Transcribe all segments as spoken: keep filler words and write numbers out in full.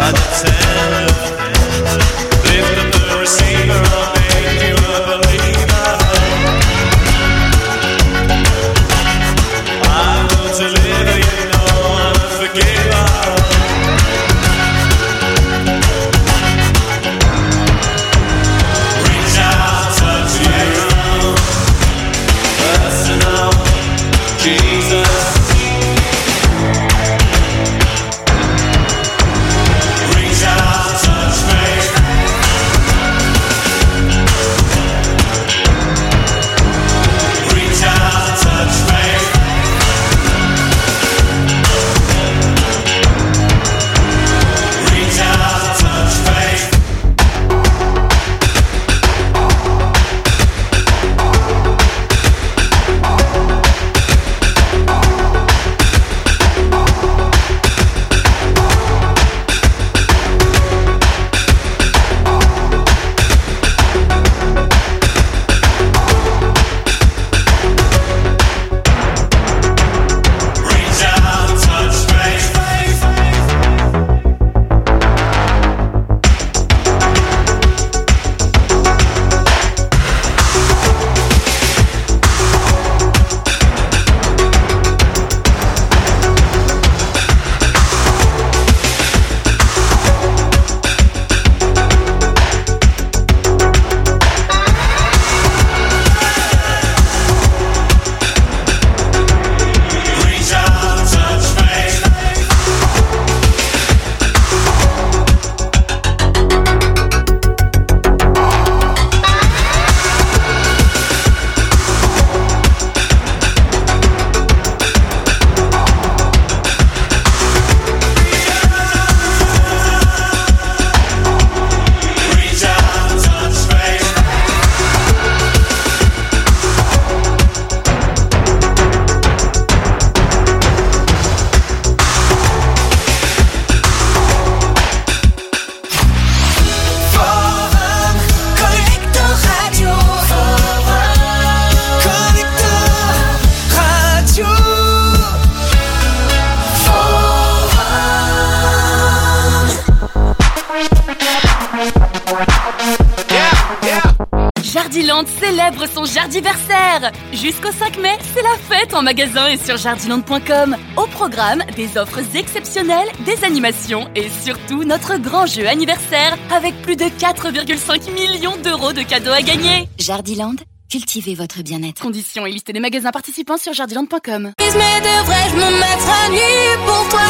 Jardiland célèbre son Jardiversaire. Jusqu'au cinq mai, c'est la fête en magasin et sur jardiland point com. Au programme, des offres exceptionnelles, des animations et surtout notre grand jeu anniversaire avec plus de quatre virgule cinq millions d'euros de cadeaux à gagner. Jardiland, cultivez votre bien-être. Conditions et liste des magasins participants sur jardiland point com. Mais devrais-je me mettre à nu pour toi?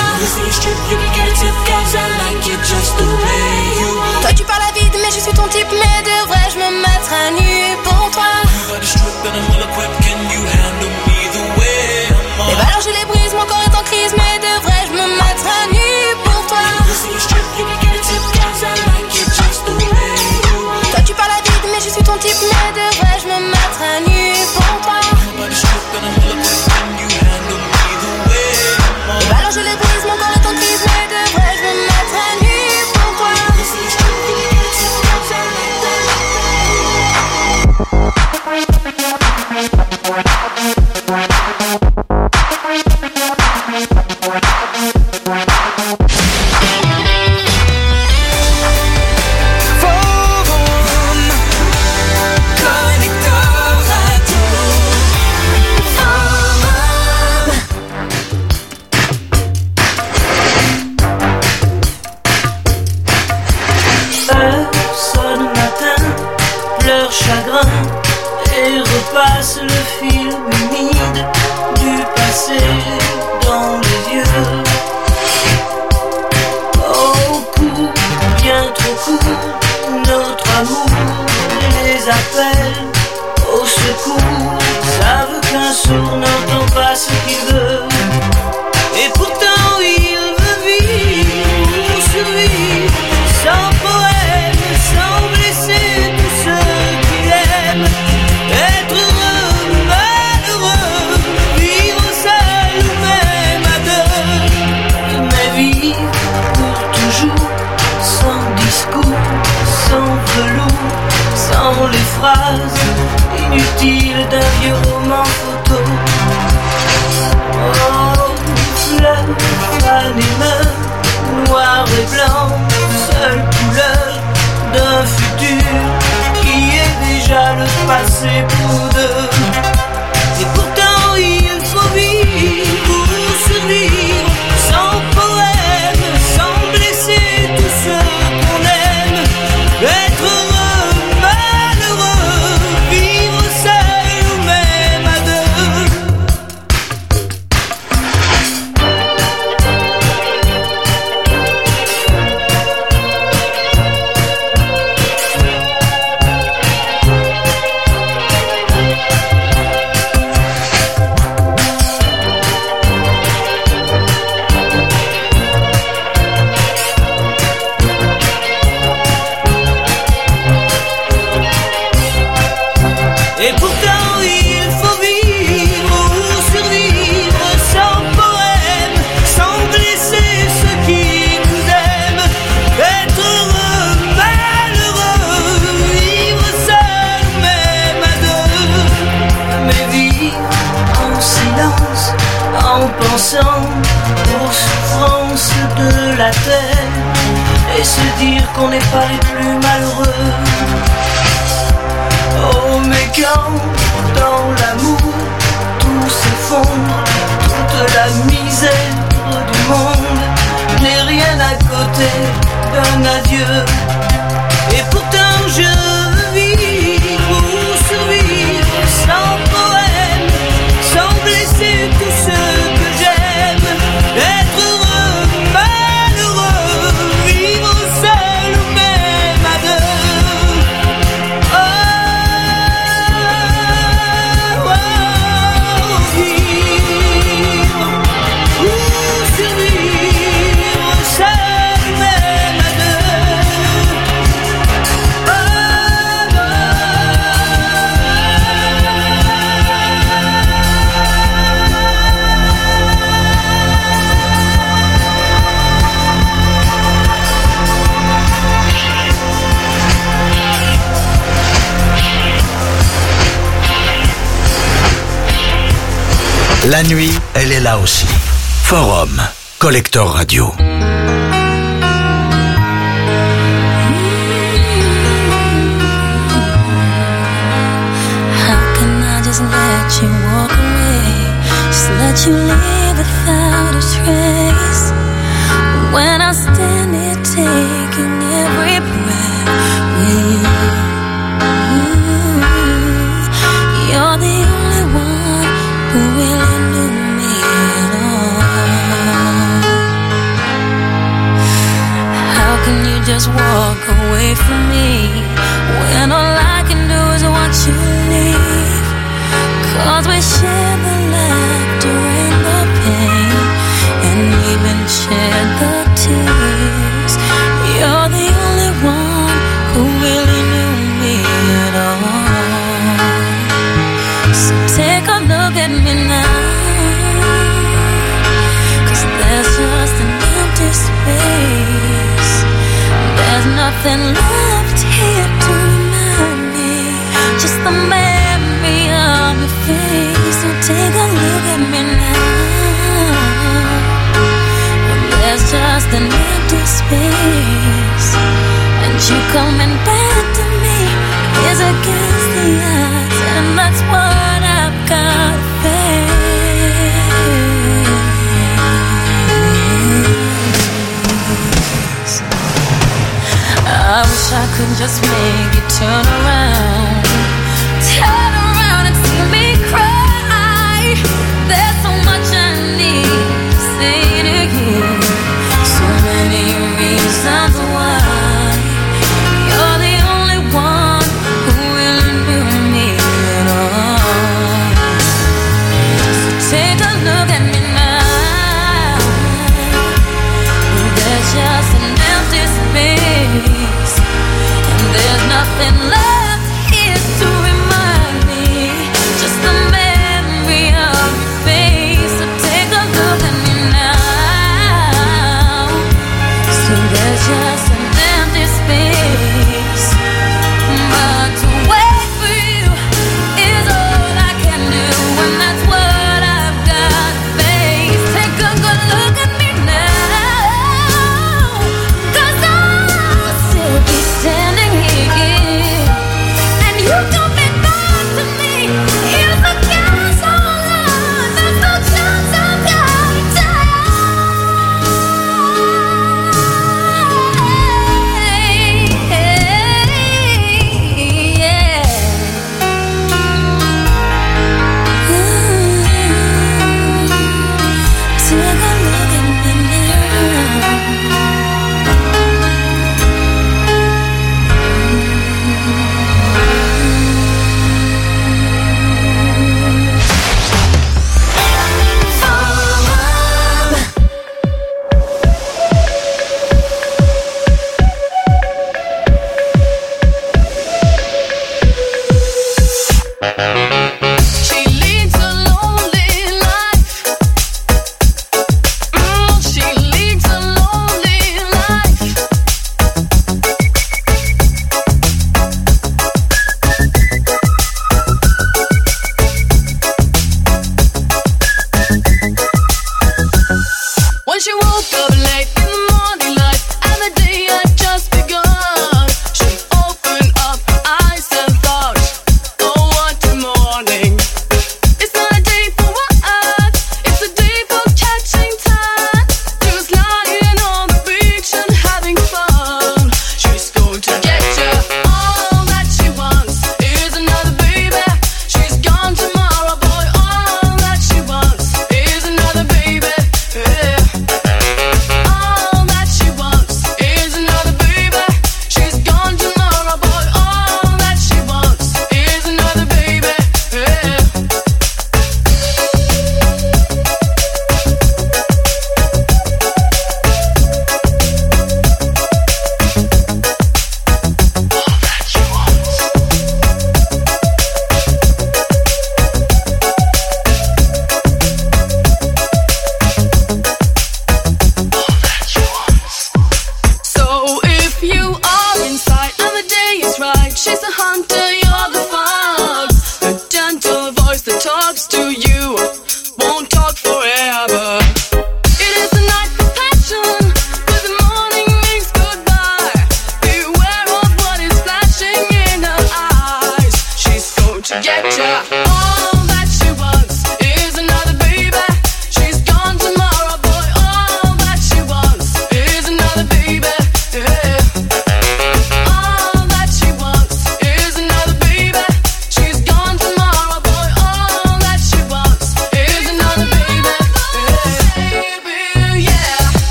Toi tu parles à vide mais je suis ton type. Mais devrais-je me mettre à nu pour toi? Les valeurs je les brise, mon corps est en crise. Mais devrais-je me mettre à nu pour toi? Toi tu parles à vide mais je suis ton type. Mais devrais-je me mettre à nu pour toi? Les valeurs je les brise, mon corps est en crise. Mais devrais-je me mettre à nu pour toi? de la terre et se dire qu'on n'est pas les plus malheureux. Oh mais quand dans l'amour tout s'effondre, toute la misère du monde n'est rien à côté d'un adieu. Et pourtant je vis pour survivre sans poème, sans blesser tous ceux que j'aime. Être heureux, malheureux, vivre seul ou même à deux. Oh, oh, oh, vivre ou survivre seul ou même à deux. Oh, oh. La nuit, elle est là aussi. Forum, Collector Radio. How can I just let you walk away? Just let you leave without a trace. When I stand here taking every breath with you, you're the only one who really knew me at all. How can you just walk away from me when all I can do is watch you leave? Cause we share the laughter and the pain, and even shed the tears. You're the only one who really knew me at all. So take a look at me now, cause there's just an empty space. There's nothing left here to remind me, just the memory of your face. So take a look at me now. There's just an empty space, and you coming back to me is against the odds, and that's what I've got to face. I wish I could just make you turn around, turn around and see me cry. There's so much I need to say to you, so many reasons why. You're the only one who really knew me at all. So take a look at me now. There's just an empty space, and there's nothing left here to remind me, just the memory of your face. So take a look at me now. So there's just an empty space, but to wait for you is all I can do, and that's what I've got to face. Take a good look at me now, cause I'll still be standing here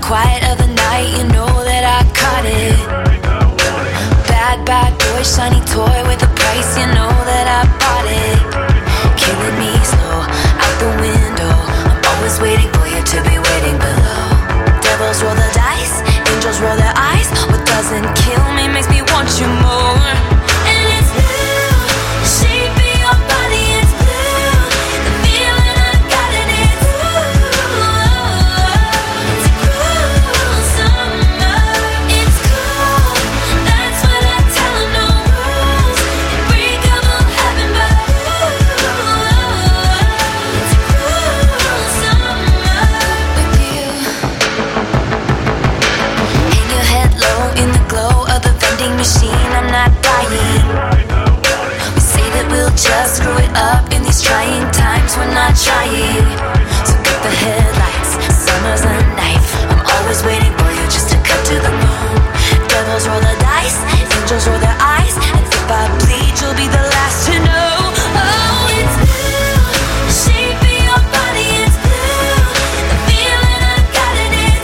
quiet of the night, you know that I caught it. Bad, bad boy, shiny toy with a price, you know that I bought it. Killing me slow, out the window. I'm always waiting for you to be waiting below. Devils roll the dice, angels roll their eyes. What doesn't kill me makes me want you more. And it's blue, the shape of your body is blue. The feeling I got in it, ooh. It's a cruel summer. It's cool, that's what I tell them. No rules, unbreakable heaven, but ooh, it's a cruel summer with you. Hang your head low in the glow of the vending machine. I'm not dying. We say that we'll just screw it up in these trying times. We're not trying. So cut the headlights. Summer's a knife. I'm always waiting for you just to cut to the bone. Devils roll the dice. Angels roll their eyes. And if I bleed, you'll be the last to know. Oh, it's blue. The shape of your body is blue. The feeling I got in it,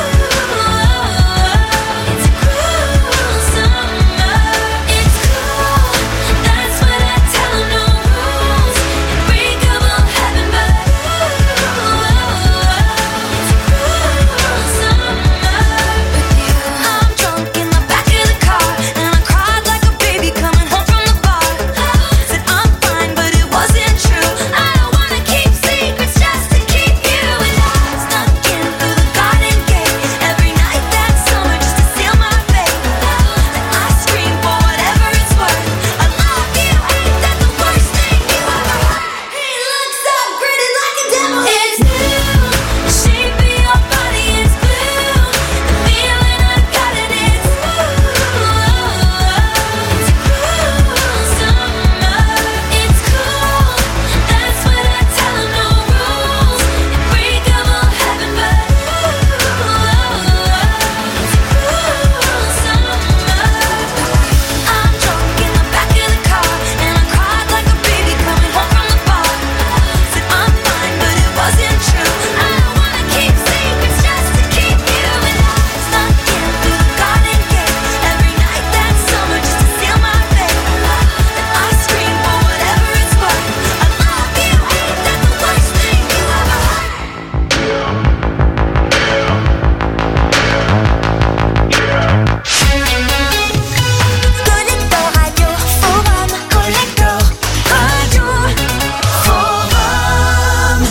ooh. It's a cruel summer. It's cool, that's what I tell them. No rules, unbreakable heaven, but ooh, it's a cruel summer with you. I'm drunk in the back of the car, and I cried like a baby coming home from the bar. Said I'm fine, but it wasn't true. I don't wanna keep secrets just to keep you. And I snuck in through the garden gate every night that summer just to seal my fate. Then I scream for whatever it's worth. I love you, ain't that the worst thing you ever heard? He looks so pretty like a devil. It's blue, the shape of your body is blue. The feeling I got in it, ooh. It's a cruel summer. It's cool, that's what I tell them. No rules, unbreakable heaven, but ooh, it's a cruel summer. I'm drunk in the back of the car, and I cried like a baby coming home from the bar. Said I'm fine, but it wasn't true. I don't wanna keep secrets just to keep you. And I snuck in through the garden gate every night that summer just to seal my fate. Then I scream for whatever it's worth. I love you, ain't that the worst thing you ever heard? Collector Radio Forum. Collector Radio Forum.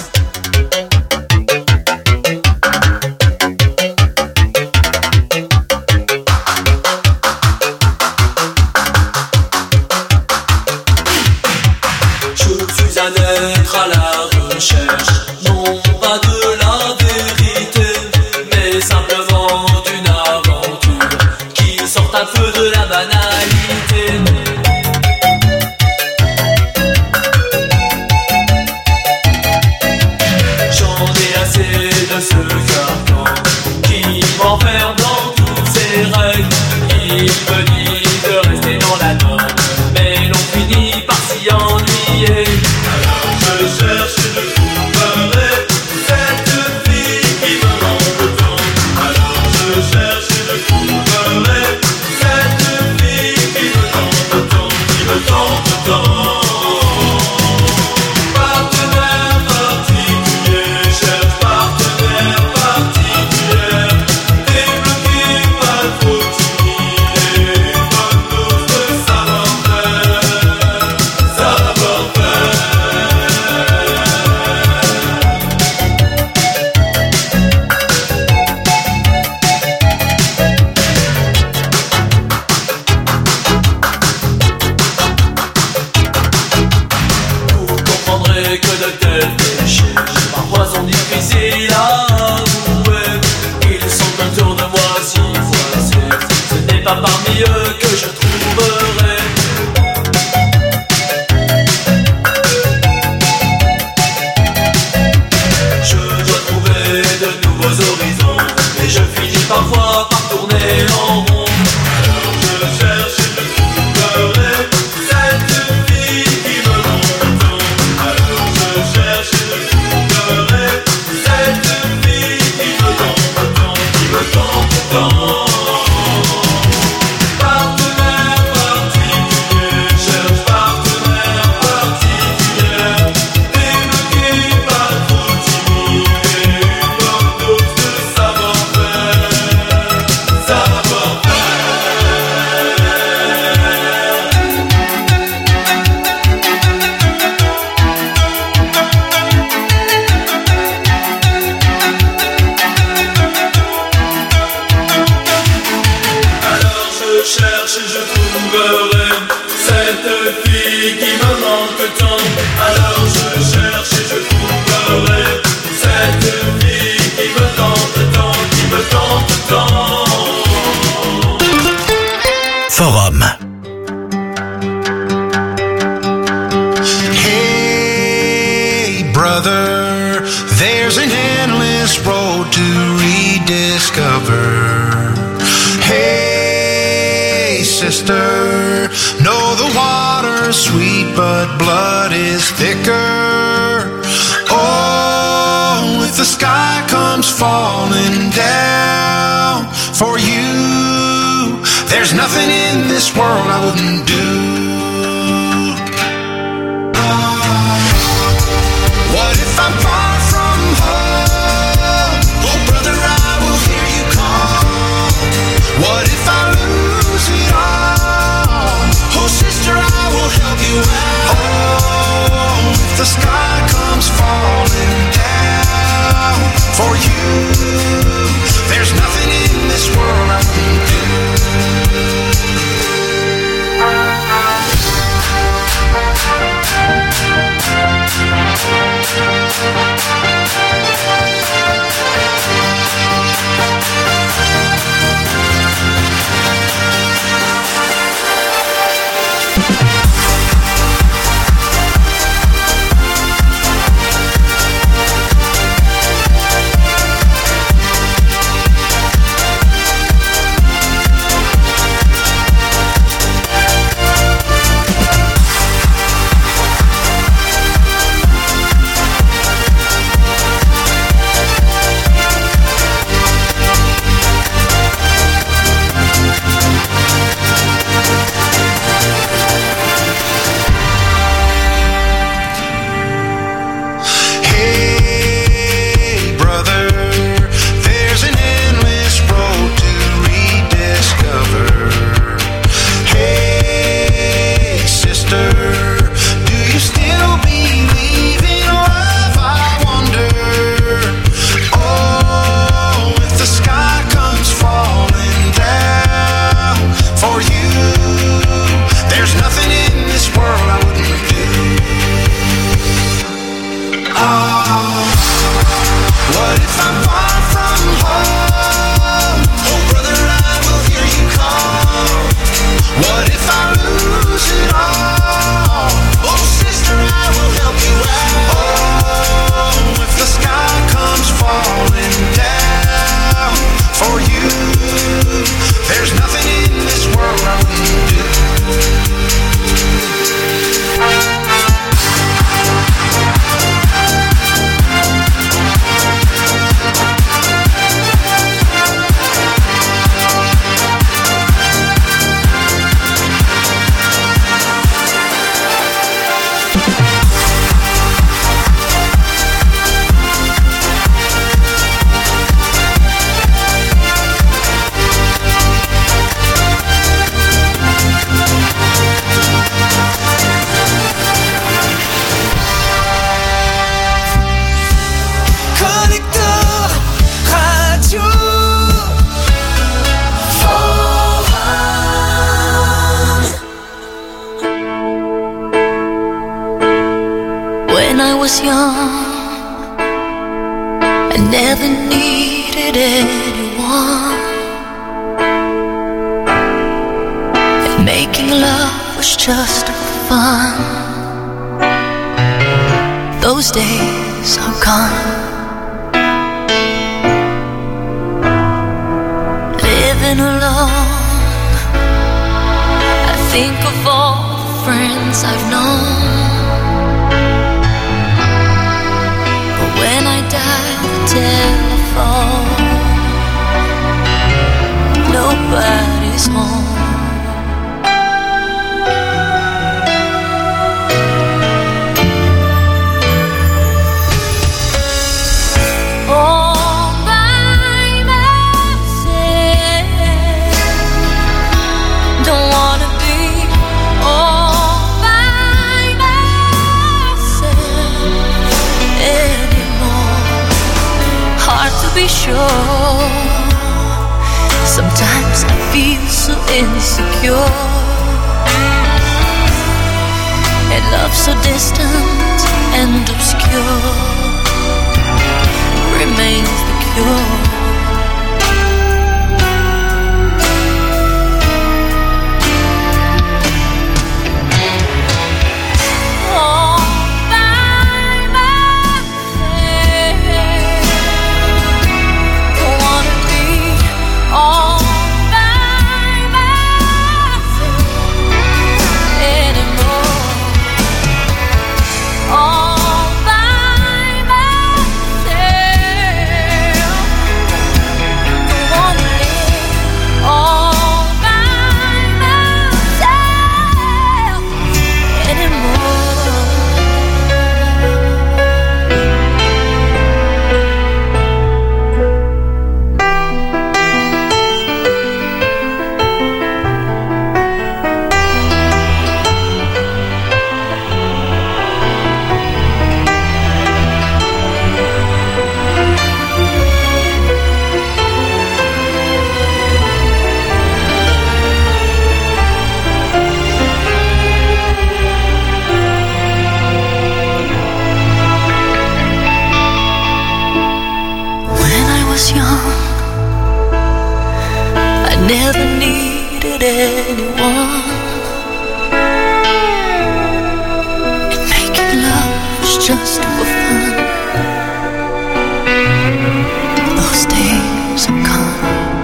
Je suis un être à la recherche, non pas de la vérité, mais simplement d'une aventure qui sort un peu de la banalité. J'en ai assez de ce carcan qui m'enferme dans toutes ses règles. Il me dit de rester dans la norme, mais l'on finit par s'y ennuyer. Alors je cherche et je trouverai cette fille qui me manque tant. Alors je cherche et je trouverai cette fille qui me tente tant, qui me tente tant. Partenaire particulier, cherche partenaire particulier. Débloqué, pas trop timide, bonne dose de savoir-faire, savoir-faire. Vous comprendrez que de tels péchés parfois sont difficiles à avouer. Ils sont autour de moi si voisés. Ce n'est pas parmi eux que je trouverai Je dois trouver de nouveaux horizons, et je finis parfois par tourner en rond. Alors je cherche et je trouverai cette fille qui me manque tant. Alors je cherche et je trouverai cette fille qui me manque tant, qui There's an endless road to rediscover. Hey, sister, know the water's sweet, but blood is thicker. Oh, if the sky comes falling down for you, there's nothing in this world I wouldn't do. What if I'm far from home? Oh, brother, I will hear you call. What if I lose it all? Oh, sister, I will help you out. Oh, if the sky comes falling down for you, there's nothing in this world I wouldn't do. Oh, by myself. never needed anyone. And making love was just for fun. Those days are gone.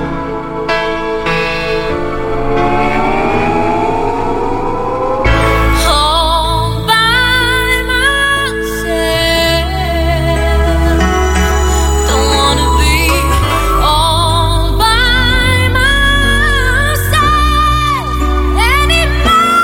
All by myself. Don't wanna be all by myself anymore.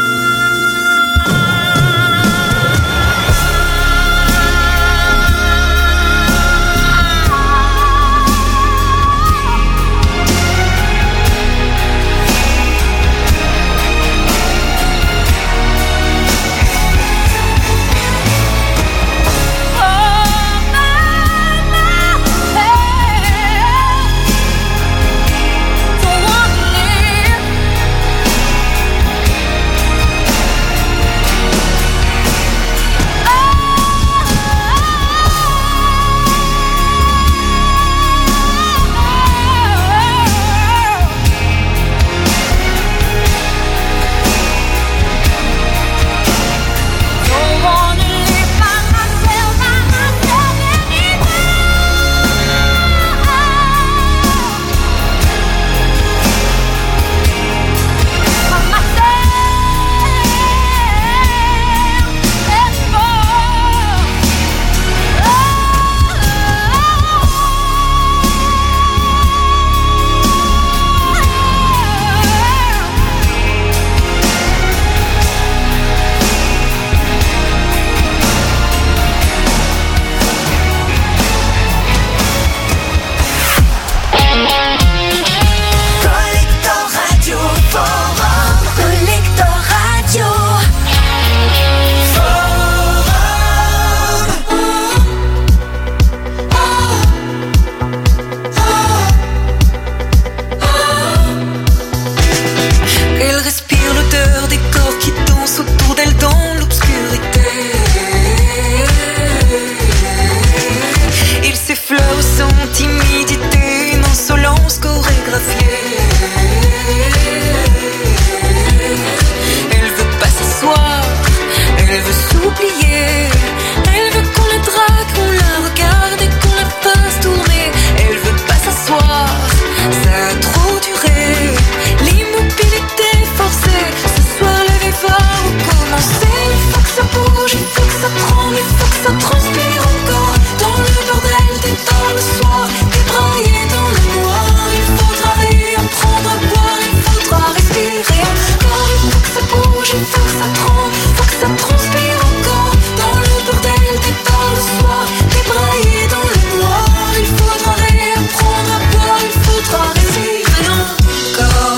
Elle respire l'odeur des corps qui dansent autour d'elle dans l'obscurité. Il s'effleure sans timidité, une insolence chorégraphiée. Elle veut pas s'asseoir, elle veut s'oublier. Elle veut qu'on la drague, qu'on la regarde et qu'on la fasse tourner. Elle veut pas s'asseoir, ça a trop duré. L'immobilité forcée, ce soir la vie va recommencer. Il faut que ça bouge, il faut que ça tremble, il faut que ça transpire encore. Dans le bordel des temps le soir, débraillé dans le noir. Il faudra réapprendre à boire, il faudra respirer encore. Il faut que ça bouge, il faut que ça tremble, il faut que ça transpire encore. Dans le bordel des temps le soir, débraillé dans le noir. Il faudra réapprendre à boire, il faudra respirer encore.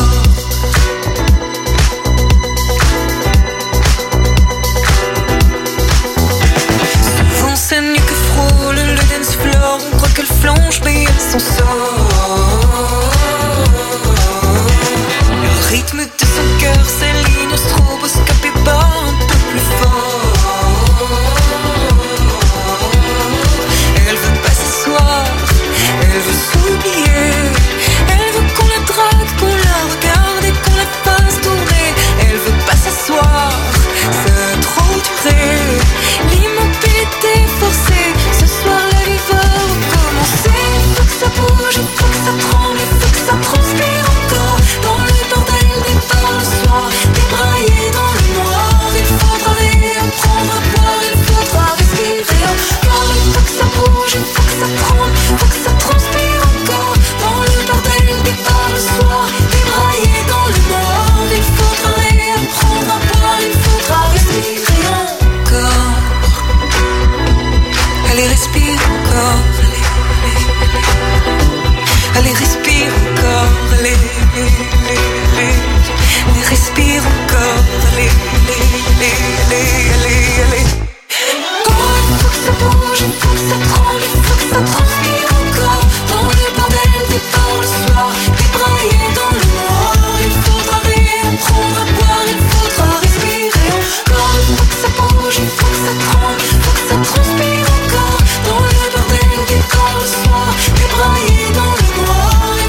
Souvent sa nuque frôle le dance floor. On croit qu'elle flanche mais elle s'en sort. Le rythme de son cœur s'aligne au stroboscope et bat un peu plus fort. Elle veut pas s'asseoir, elle veut s'oublier. Elle veut qu'on la drague, qu'on la regarde et qu'on la fasse tourner. Elle veut pas s'asseoir, ça a trop duré. L'immobilité forcée, ce soir la vie va recommencer. Il faut que ça bouge, il faut que ça tremble, il faut que ça transpire encore. Dans le bordel des bars le soir, débraillé dans le noir. Il faudra réapprendre à boire, il faudra respirer encore. Il faut que ça bouge, il faut que ça tremble, il faut que ça transpire encore. Dans le bordel des bars le soir, débraillé dans le noir. Il faudra réapprendre à boire, il faudra respirer encore. Allez, respire encore. Allez, respire encore. Allez, allez, allez. Allez, respire encore. Allez, allez, allez, allez, allez. Oh, il faut que ça bouge, il faut que ça tremble, il faut que ça transpire encore. Dans le bordel des bars le soir, débraillé dans le noir. Il faudra réapprendre à boire, il faudra respirer encore. Il faut que ça bouge, il faut que ça tremble, il faut que ça transpire encore. Dans le bordel des corps le soir, débraillé dans le noir.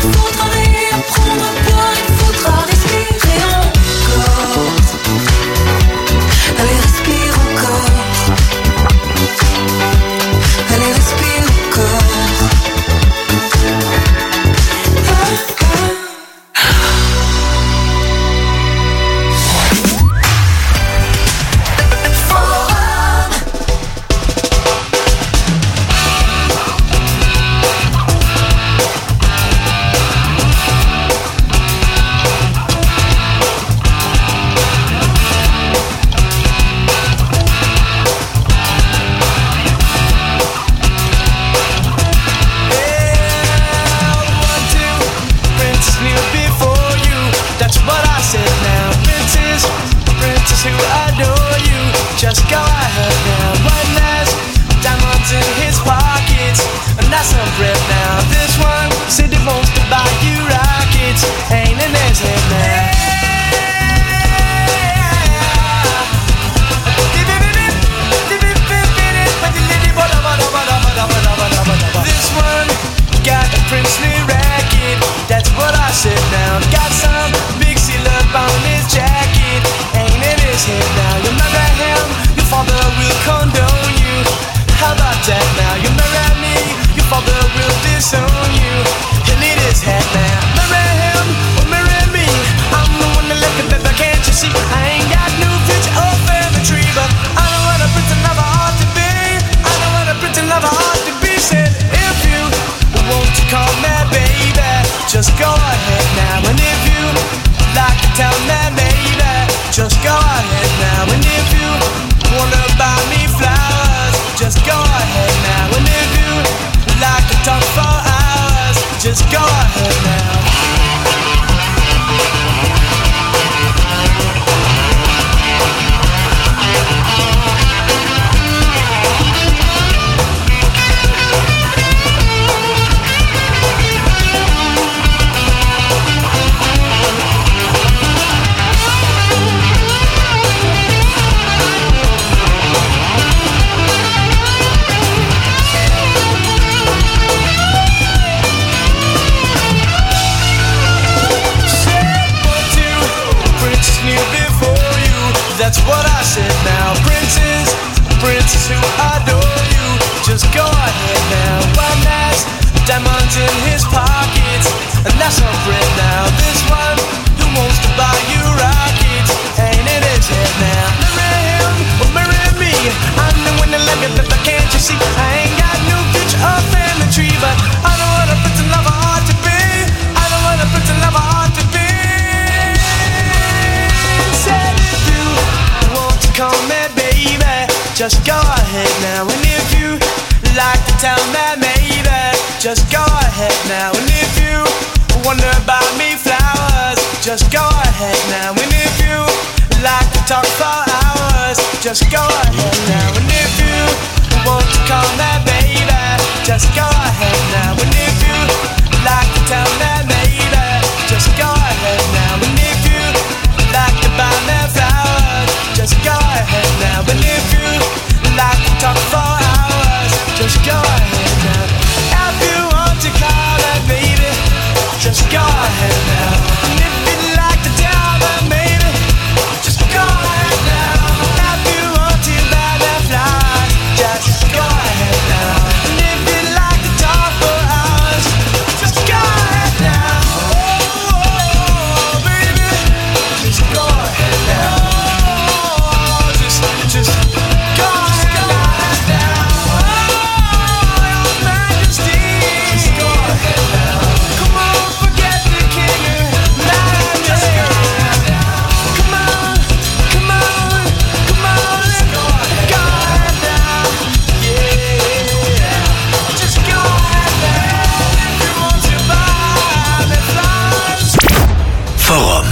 just go ahead now. And if you wonder about me flowers, just go ahead now. And if you like to talk for hours, just go ahead now. And if you want to call me baby, just go ahead now. And if you like to tell me maybe, just go ahead now. And if you like to buy me flowers, just go ahead now. And if you like to talk for hours, just go ahead now. If you want to call me baby, just go ahead now. And if you like to tell me maybe, just go ahead now. If you want to buy me flowers, just go ahead now. And if you like to talk for hours, just go ahead now. Oh, oh, baby, just go ahead now. Oh, just, just go ahead now. Oh, your Majesty, just go ahead now. Come on, forget the king and majesty. Come on, come on, come on, let's go ahead now. Yeah, just go ahead now. If you want to buy me flowers. Forum.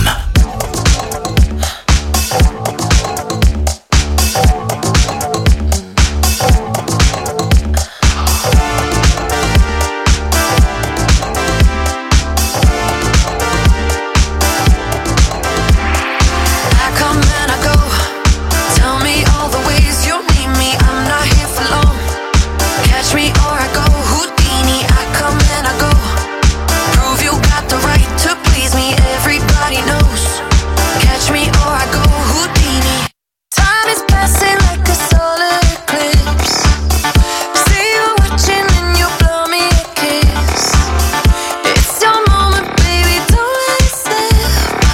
I come and I go. Tell me all the ways you need me. I'm not here for long. Catch me or I go Houdini. I come and I go. Prove you got the right to please me. Everybody knows. Catch me or I go Houdini. Time is passing like a solar eclipse. See you watching and you blow me a kiss. It's your moment, baby. Don't let it slip.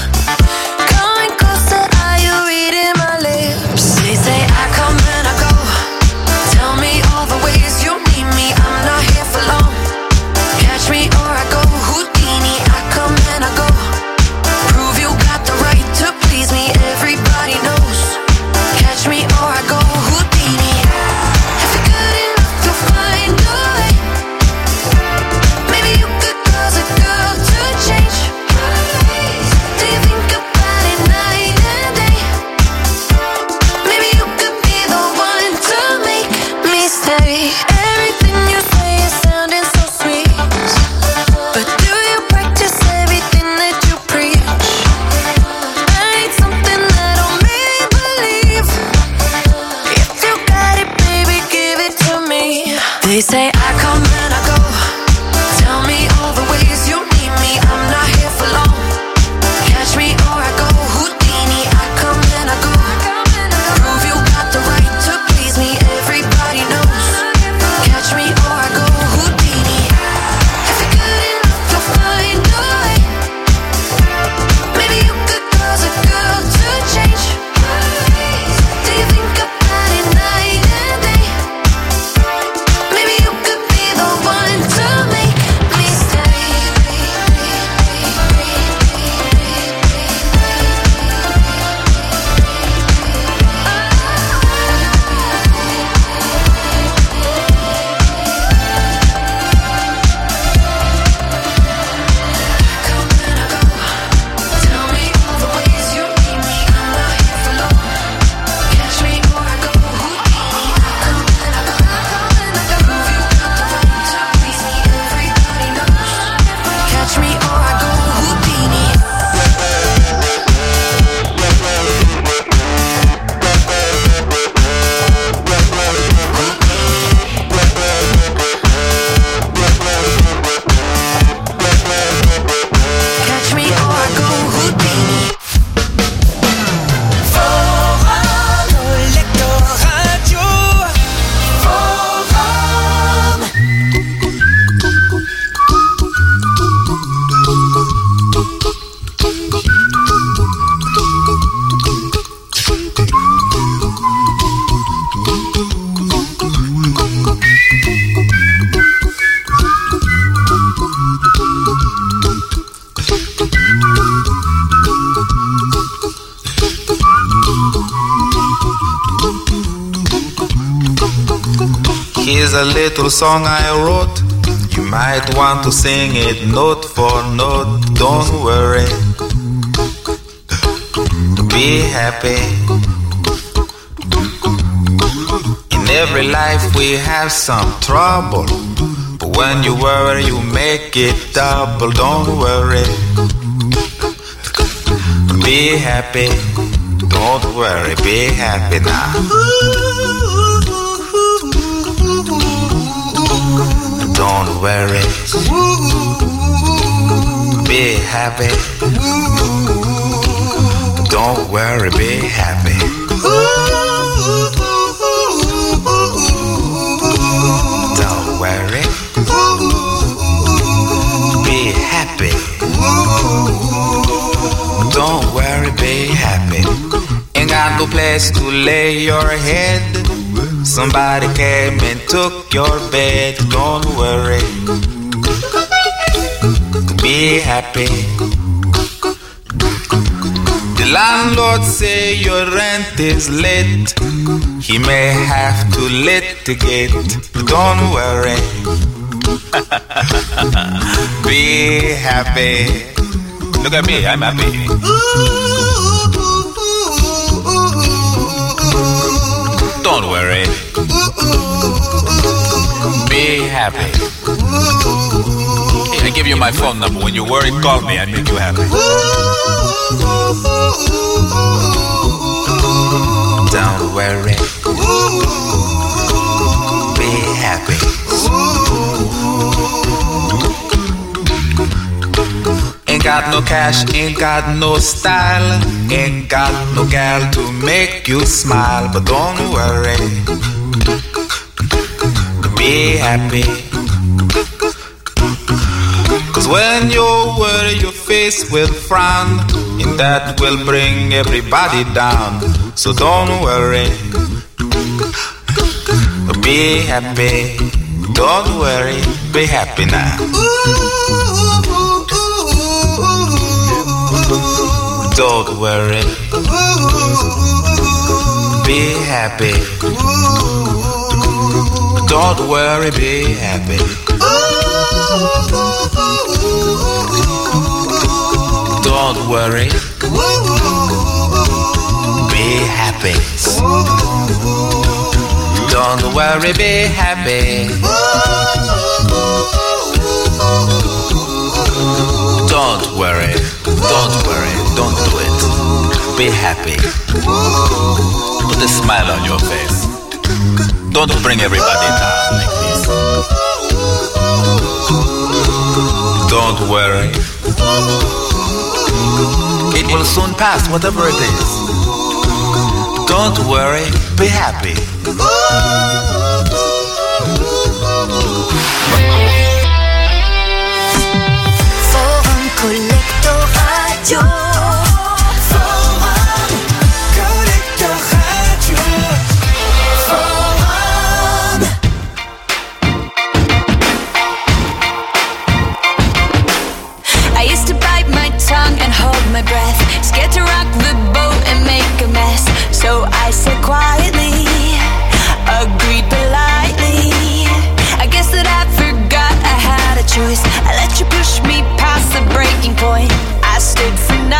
Coming closer, are you reading my lips? They say I come and I go. Tell me all the ways you need me. I'm not here for long. Catch me or I go Houdini. I come and I go. Prove you got the right to please me. Everybody knows. Catch me or I go Houdini. If you're good enough, you'll find a way. Maybe you could cause a girl to change. Do you think about it night and day? Maybe you could be the one to make me stay. Everything you say is sounding so sweet, but do you practice everything that you preach? I need something that'll make me believe. If you got it, baby, give it to me. They say I come and I go. Tell me all the ways you need me. I'm not here for long. Catch me or I go Houdini. I come and I go. Prove you got the right to please me. Everybody knows. Catch me or I go Houdini. If you're good enough, you'll find a way. Maybe you could cause a girl to change. Do you think about it night and day? Maybe you could be the one to make me stay. Come and I go. Tell me all the ways you need me. I'm not here for long. Catch me or I go Houdini. I come and I go. Prove you got the right to please me. Everybody knows. Catch me or I go Houdini. Catch me or I go Houdini. Forum, Collector Radio. Forum. Here's a little song I wrote. You might want to sing it note for note. Don't worry, be happy. In every life we have some trouble, but when you worry you make it double. Don't worry, be happy. Don't worry, be happy now. Don't worry, be happy. Don't worry, be happy. Don't worry, be happy. Don't worry, be happy. Ain't got no place to lay your head. Somebody came and took your bed. Don't worry, be happy. The landlord say your rent is late. He may have to litigate. Don't worry, be happy. Look at me, I'm happy. Don't worry, be happy. Hey, I give you my phone number. When you worry, call me. I make you happy. Don't worry, be happy. Ain't got no cash, ain't got no style, ain't got no gal to make you smile. But don't worry, be happy. Cause when you worry your face will frown, and that will bring everybody down. So don't worry, be happy. Don't worry, be happy now. Don't worry, be happy. Don't worry, be happy. Don't worry, be happy. Don't worry, be happy. Don't worry, don't worry, don't do it. Be happy. Put a smile on your face. Don't bring everybody down like this. Don't worry, it will soon pass, whatever it is. Don't worry, be happy. Forum Collector Radio. Forum Collector Radio. Forum. I used to bite my tongue and hold my breath, scared to rock the boat and make a mess. So I said quietly, agreed politely. I guess that I forgot I had a choice. I let you push me past the breaking point. I stood for nothing.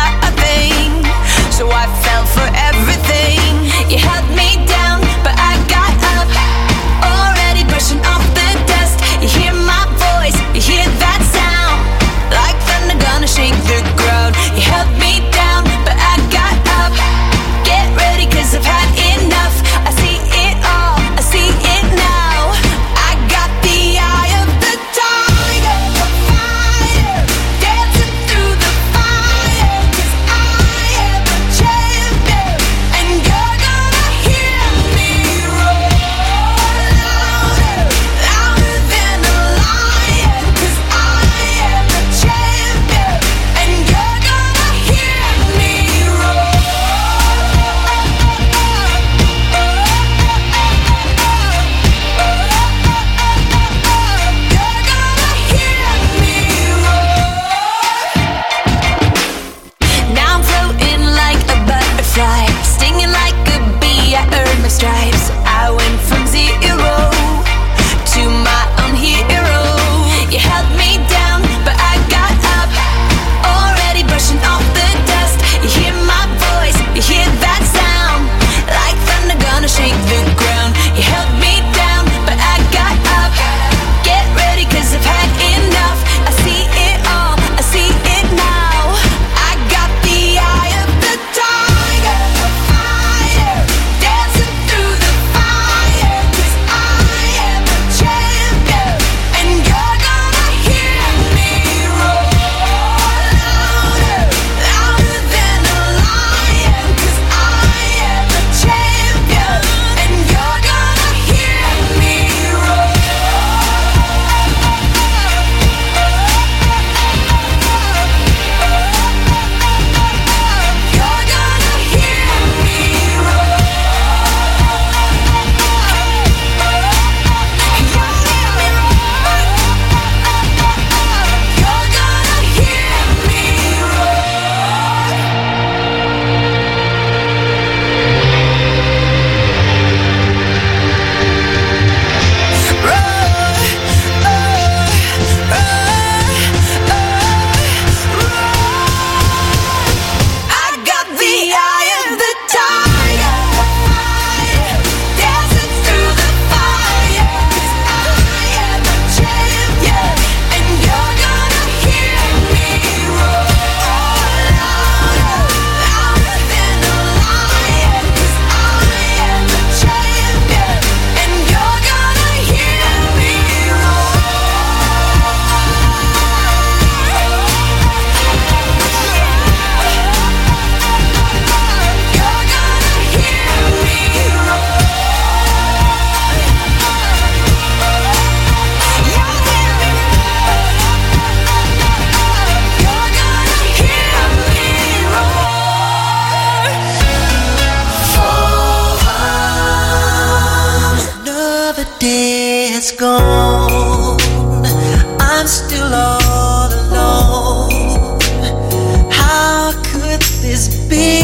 it's gone, I'm still all alone. How could this be?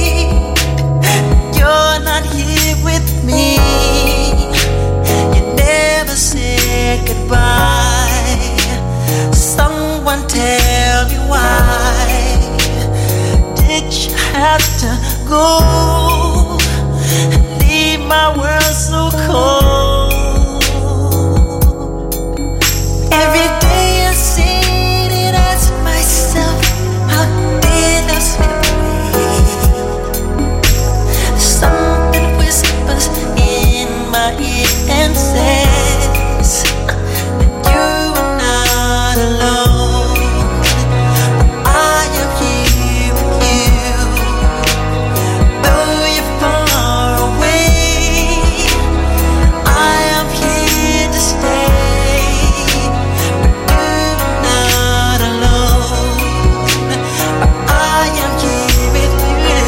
You're not here with me. You never said goodbye. Someone tell me why did you have to go and leave my world so cold? Every day I sit and ask myself, how did I separate? Something whispers in my ear and says that you are not alone. I am here with you, though you're far away. I am here to stay, but you're not alone. I am here with you,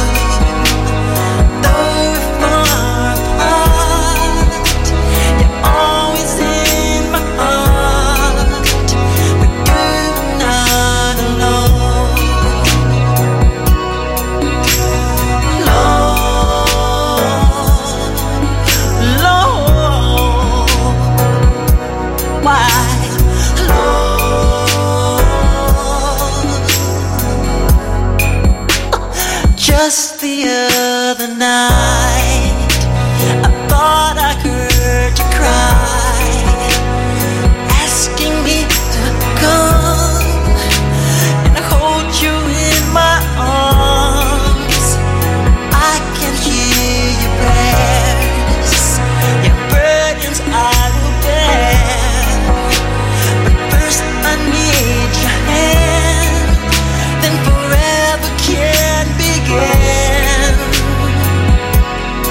though we're far apart. You're always in my heart, but you're not alone. Lord, Lord, why, Lord? Just the other night, I thought I heard you cry, asking me to come and hold you in my arms. I can hear your prayers, your burdens I will bear. But first I need your hand, then forever can begin.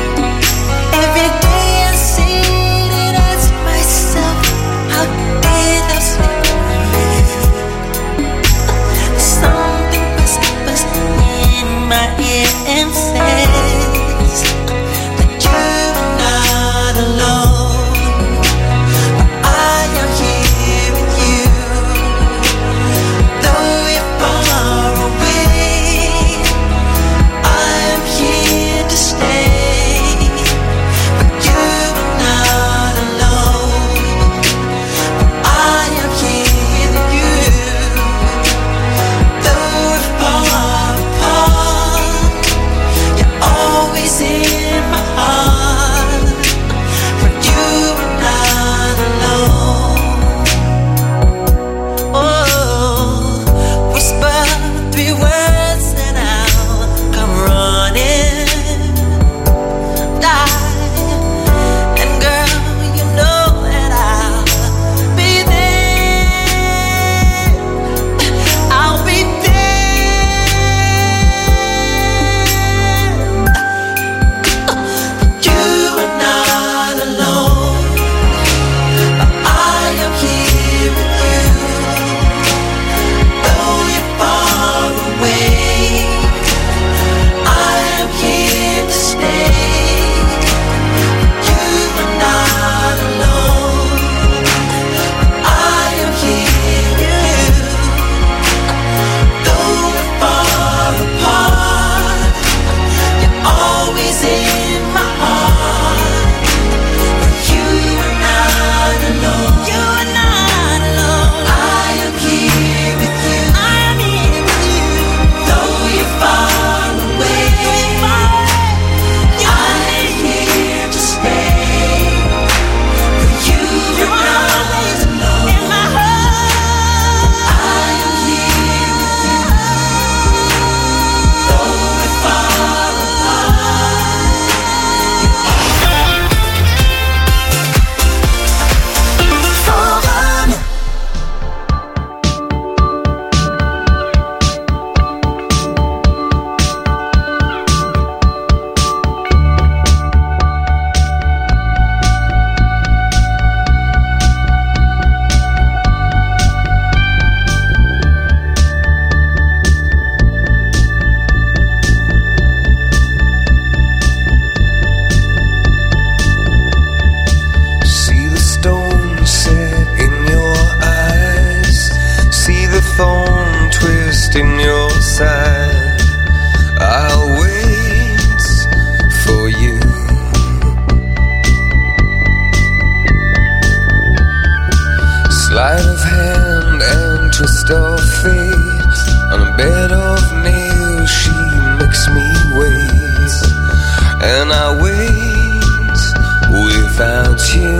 of fate, on a bed of nails, she makes me wait, and I wait without you,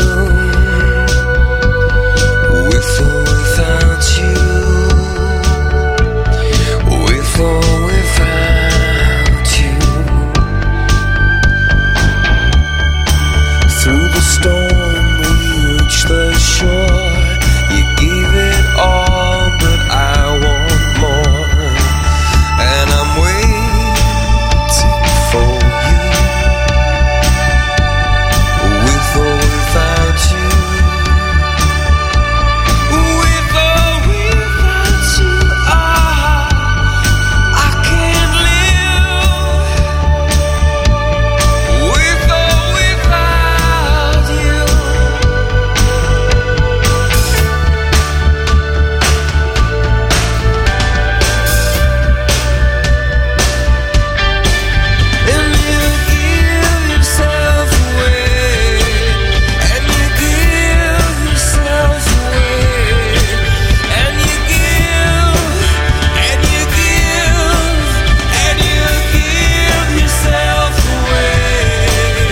with or without you, with or without you. Through the storm we reach the shore. You gave it all, but I want more, and I'm waiting for you, with or without you, with or without you. Ah, I can't live with or without you. And you give yourself away, and you give yourself away, and you give, and you give, and you give yourself away.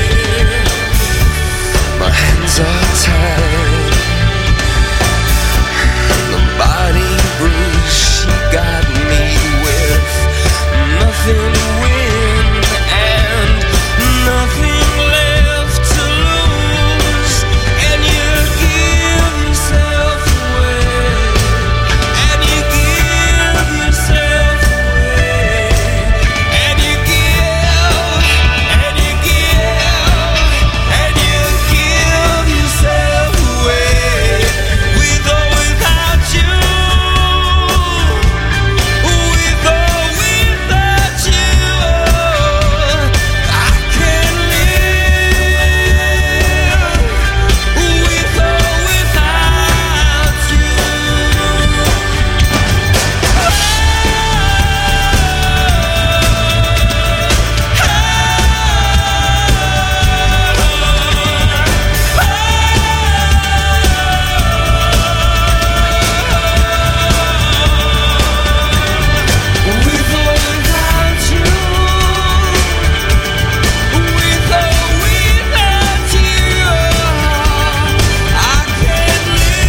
My hands are tied, the body bruised. She got me with nothing to win and nothing left to lose. And you give yourself away, and you give yourself away, and you give, and you give, and you give yourself away, with or without you, with or without you. I can't live with or without you. With or without you, with or without you, I can't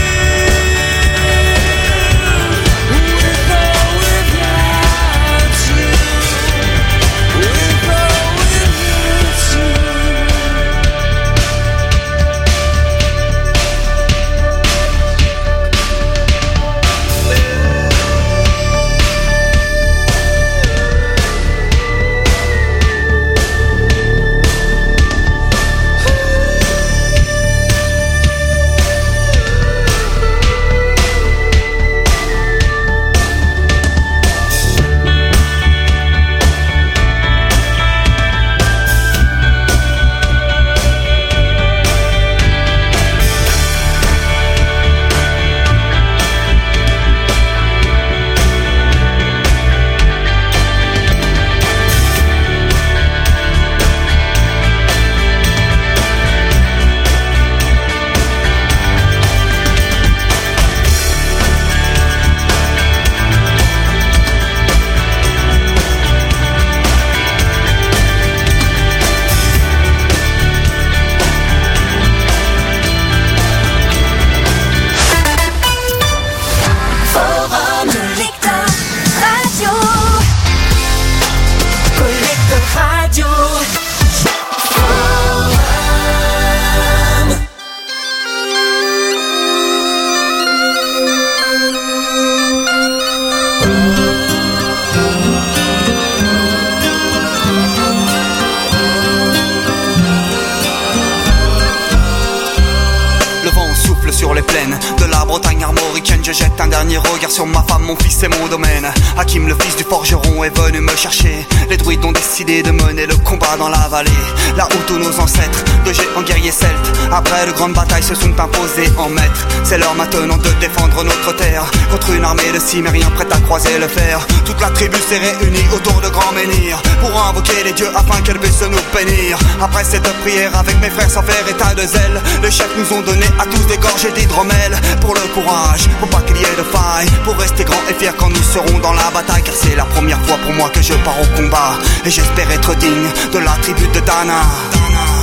live with or without you, with or without you. Forum Collector Radio. Collector Radio. Forum. Le vent souffle sur les plaines de la Bretagne armoricaine. Je jette un dernier regard sur ma femme, mon fils et mon domaine. Hakim, le fils du forgeron, est venu me chercher. Les druides ont décidé de mener le combat dans la vallée, là où tous nos ancêtres, de géants guerriers celtes, après de grandes batailles, se sont imposés en maîtres. C'est l'heure maintenant de défendre notre terre contre une armée de cimériens prête à croiser le fer. Toute la tribu s'est réunie autour de grands menhirs pour invoquer les dieux afin qu'elle puisse nous bénir. Après cette prière avec mes frères sans faire état de zèle, les chefs nous ont donné à tous des gorgées d'hydromel pour le courage, pour pas pas qu'il y ait de faille pour rester grand et fier quand nous serons dans la bataille. Car c'est la première fois pour moi que je pars au combat, et j'espère être digne de la tribu de Dana, Dana.